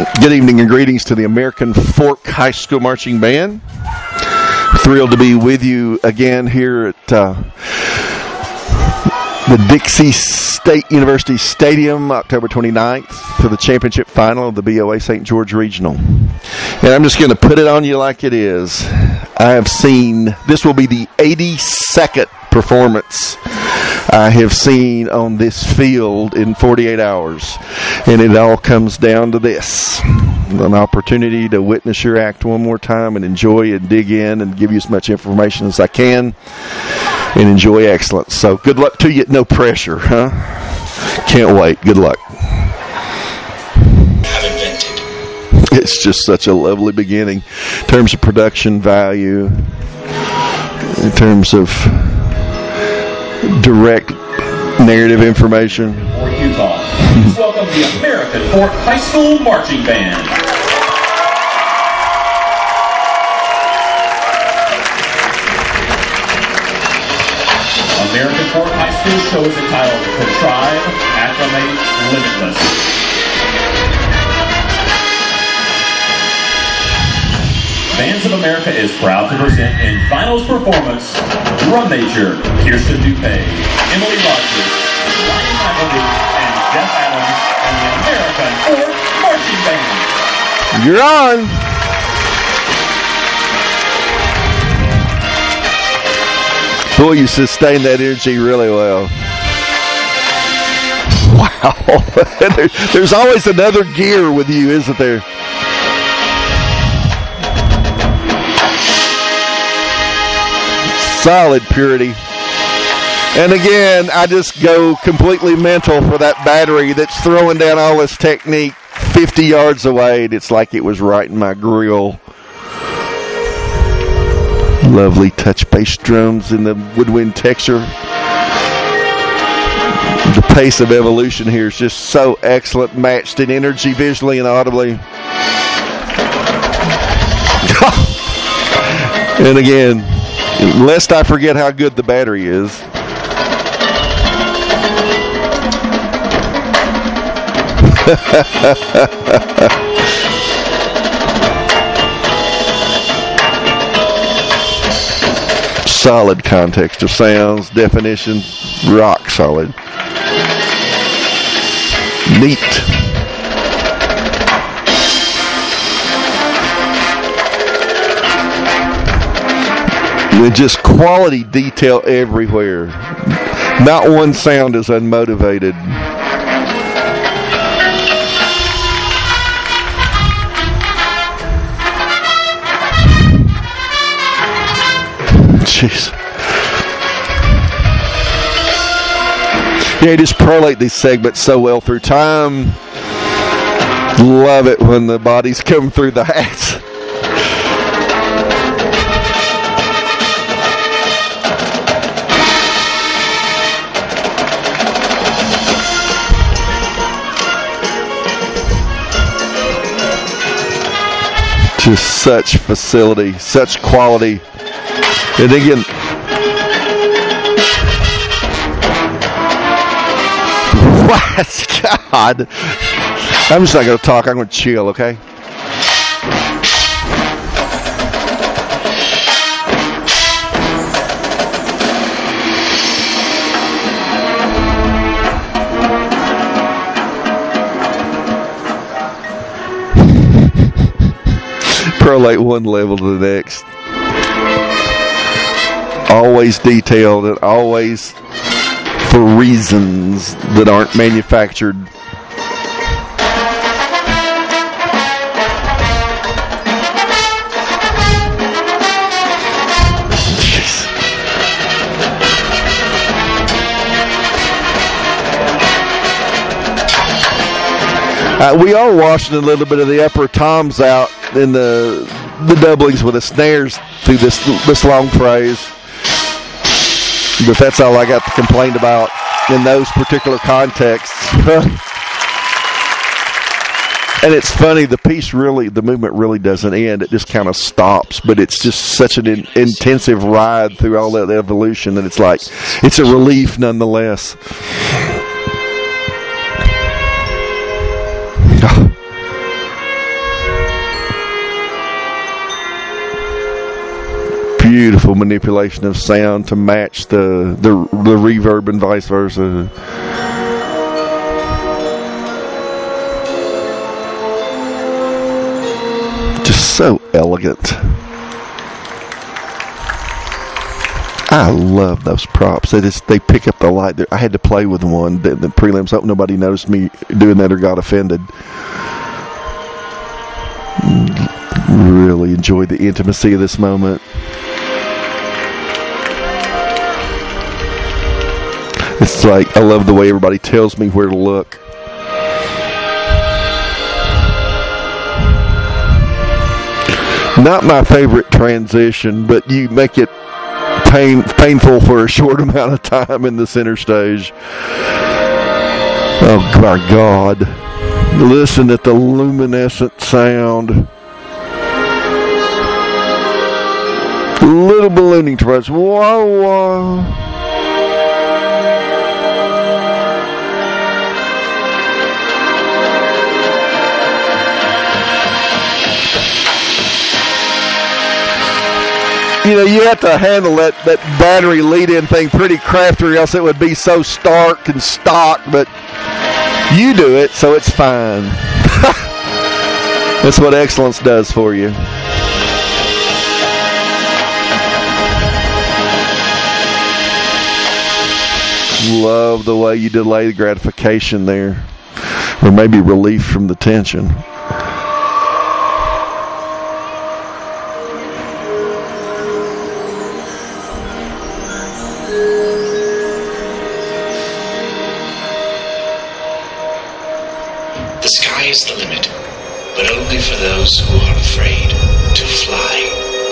Good evening and greetings to the American Fork High School Marching Band. Thrilled to be with you again here at the Dixie State University Stadium, October 29th, for the championship final of the BOA St. George Regional. And I'm just going to put it on you like it is. I have seen, this will be the 82nd performance I have seen on this field in 48 hours. And it all comes down to this: an opportunity to witness your act one more time and enjoy and dig in and give you as much information as I can and enjoy excellence. So good luck to you. No pressure, huh? Can't wait. Good luck. It's just such a lovely beginning in terms of production value, in terms of direct narrative information. For Utah, please welcome the American Fork High School Marching Band. American Fork High School show is entitled Contrive, Acclimate, Limitless. Bands of America is proud to present in finals performance drum major Kirsten Dupay, Emily Rogers, Ryan McElvey, and Jeff Adams, and the American Fork Marching Band. You're on. Boy, you sustain that energy really well. Wow. There's always another gear with you, isn't there? Solid purity. And again, I just go completely mental for that battery that's throwing down all this technique 50 yards away. And it's like it was right in my grill. Lovely touch bass drums in the woodwind texture. The pace of evolution here is just so excellent, matched in energy visually and audibly. And again, lest I forget how good the battery is. Solid context of sounds, definition, rock solid. Neat. With just quality detail everywhere. Not one sound is unmotivated. Jeez. Yeah, just prolate these segments so well through time. Love it when the bodies come through the hats. Just such facility, such quality. And again, what? God. I'm just not going to talk. I'm going to chill, okay? Prolate one level to the next. Always detailed and always for reasons that aren't manufactured. We are washing a little bit of the upper toms out in the doublings with the snares through this long phrase. But that's all I got to complain about in those particular contexts. And it's funny, the movement really doesn't end. It just kind of stops, but it's just such an intensive ride through all that evolution that it's like, it's a relief nonetheless. beautiful manipulation of sound to match the reverb and vice versa. Just so elegant. I love those props. They pick up the light. I had to play with one the prelims. I hope nobody noticed me doing that or got offended. Really enjoyed the intimacy of this moment. It's like, I love the way everybody tells me where to look. Not my favorite transition, but you make it painful for a short amount of time in the center stage. Oh my God. Listen at the luminescent sound. Little ballooning towards. Whoa, whoa. You know, you have to handle that battery lead-in thing pretty crafty, or else it would be so stark and stock, but you do it, so it's fine. That's what excellence does for you. Love the way you delay the gratification there, or maybe relief from the tension. The sky is the limit, but only for those who are afraid to fly.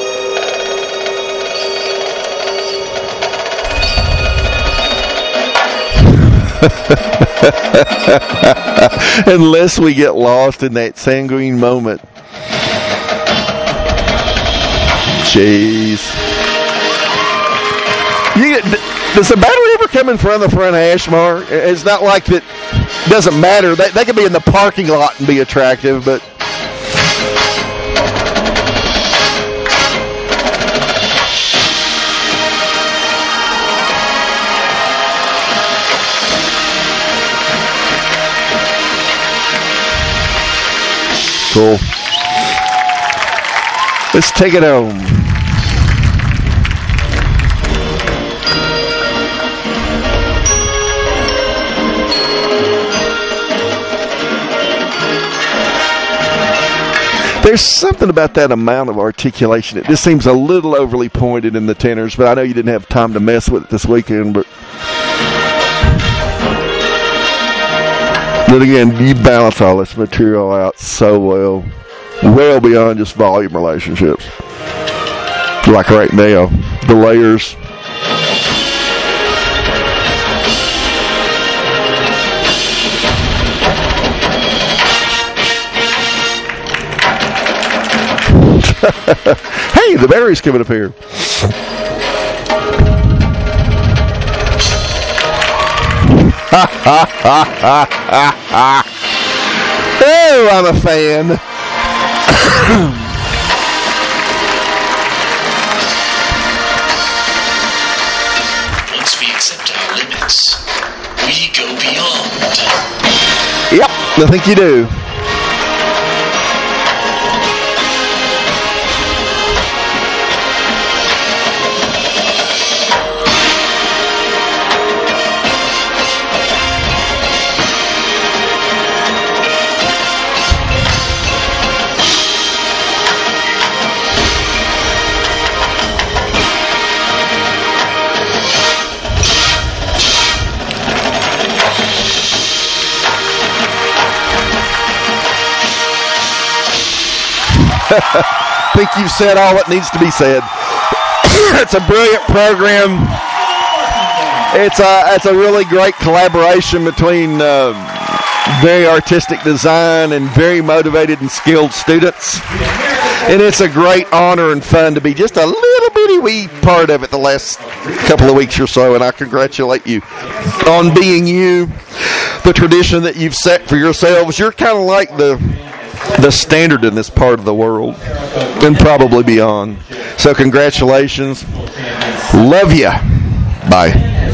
Unless we get lost in that sanguine moment. Jeez. Does the battery ever come in front of the front hash mark? It's not like that. Doesn't matter. They could be in the parking lot and be attractive, but cool. Let's take it home. There's something about that amount of articulation. It just seems a little overly pointed in the tenors, but I know you didn't have time to mess with it this weekend. But again, you balance all this material out so well beyond just volume relationships. Like right now, the layers. Hey, the battery's coming up here. Oh, I'm a fan. Once we accept our limits, we go beyond. Yep, I think you do. I think you've said all that needs to be said. It's a brilliant program. It's a really great collaboration between very artistic design and very motivated and skilled students. And it's a great honor and fun to be just a little bitty wee part of it the last couple of weeks or so, and I congratulate you on being you. The tradition that you've set for yourselves, you're kind of like the standard in this part of the world and probably beyond. So congratulations. Love you. Bye.